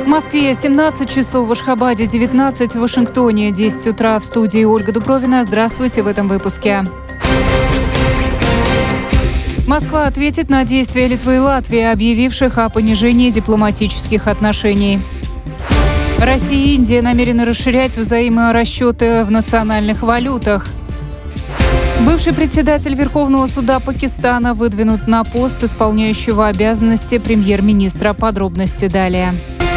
В Москве 17 часов, в Ашхабаде 19, в Вашингтоне 10 утра. В студии Ольга Дубровина. Здравствуйте в этом выпуске. Москва ответит на действия Литвы и Латвии, объявивших о понижении дипломатических отношений. Россия и Индия намерены расширять взаиморасчеты в национальных валютах. Бывший председатель Верховного суда Пакистана выдвинут на пост исполняющего обязанности премьер-министра. Подробности далее.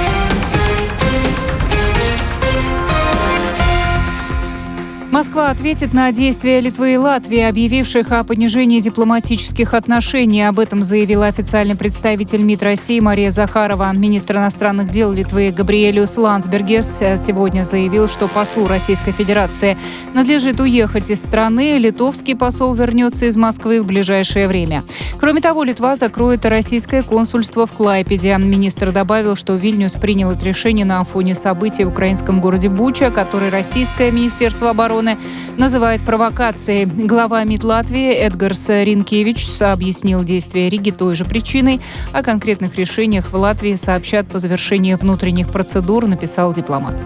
Москва ответит на действия Литвы и Латвии, объявивших о понижении дипломатических отношений. Об этом заявила официальный представитель МИД России Мария Захарова. Министр иностранных дел Литвы Габриэлиус Ландсбергес сегодня заявил, что послу Российской Федерации надлежит уехать из страны. Литовский посол вернется из Москвы в ближайшее время. Кроме того, Литва закроет российское консульство в Клайпеде. Министр добавил, что Вильнюс принял это решение на фоне событий в украинском городе Буча, который российское Министерство обороны называет провокацией. Глава МИД Латвии Эдгарс Ринкевичс объяснил действия Риги той же причиной. О конкретных решениях в Латвии сообщат по завершении внутренних процедур, написал дипломат.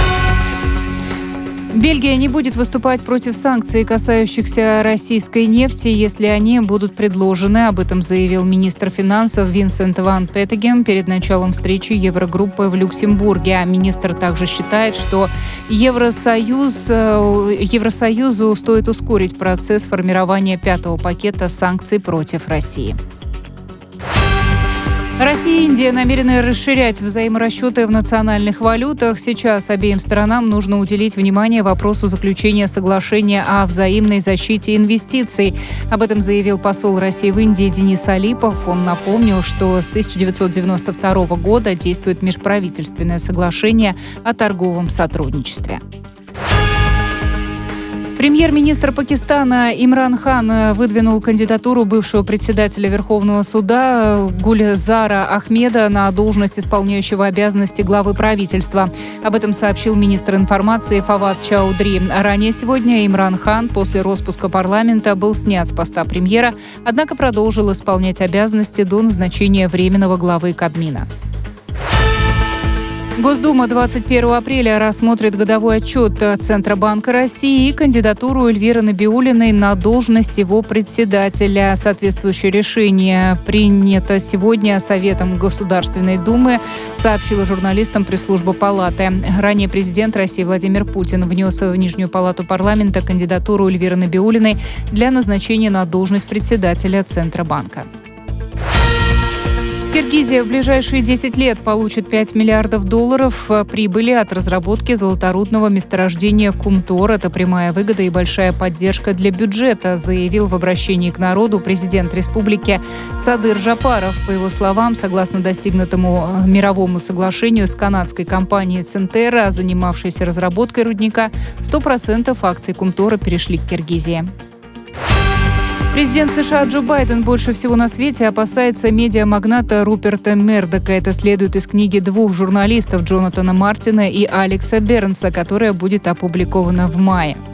Бельгия не будет выступать против санкций, касающихся российской нефти, если они будут предложены. Об этом заявил министр финансов Винсент ван Петтегем перед началом встречи Еврогруппы в Люксембурге. Министр также считает, что Евросоюзу стоит ускорить процесс формирования пятого пакета санкций против России. Россия и Индия намерены расширять взаиморасчеты в национальных валютах. Сейчас обеим сторонам нужно уделить внимание вопросу заключения соглашения о взаимной защите инвестиций. Об этом заявил посол России в Индии Денис Алипов. Он напомнил, что с 1992 года действует межправительственное соглашение о торговом сотрудничестве. Премьер-министр Пакистана Имран Хан выдвинул кандидатуру бывшего председателя Верховного суда Гульзара Ахмеда на должность исполняющего обязанности главы правительства. Об этом сообщил министр информации Фавад Чаудри. Ранее сегодня Имран Хан после распуска парламента был снят с поста премьера, однако продолжил исполнять обязанности до назначения временного главы Кабмина. Госдума 21 апреля рассмотрит годовой отчет Центробанка России и кандидатуру Эльвиры Набиуллиной на должность его председателя. Соответствующее решение принято сегодня Советом Государственной Думы, сообщила журналистам пресс-служба Палаты. Ранее президент России Владимир Путин внес в Нижнюю палату парламента кандидатуру Эльвиры Набиуллиной для назначения на должность председателя Центробанка. Киргизия в ближайшие 10 лет получит $5 миллиардов прибыли от разработки золоторудного месторождения Кумтор. Это прямая выгода и большая поддержка для бюджета, заявил в обращении к народу президент республики Садыр Жапаров. По его словам, согласно достигнутому мировому соглашению с канадской компанией Центера, занимавшейся разработкой рудника, 100% акций Кумтора перешли к Киргизии. Президент США Джо Байден больше всего на свете опасается медиамагната Руперта Мердока. Это следует из книги двух журналистов Джонатана Мартина и Алекса Бернса, которая будет опубликована в мае.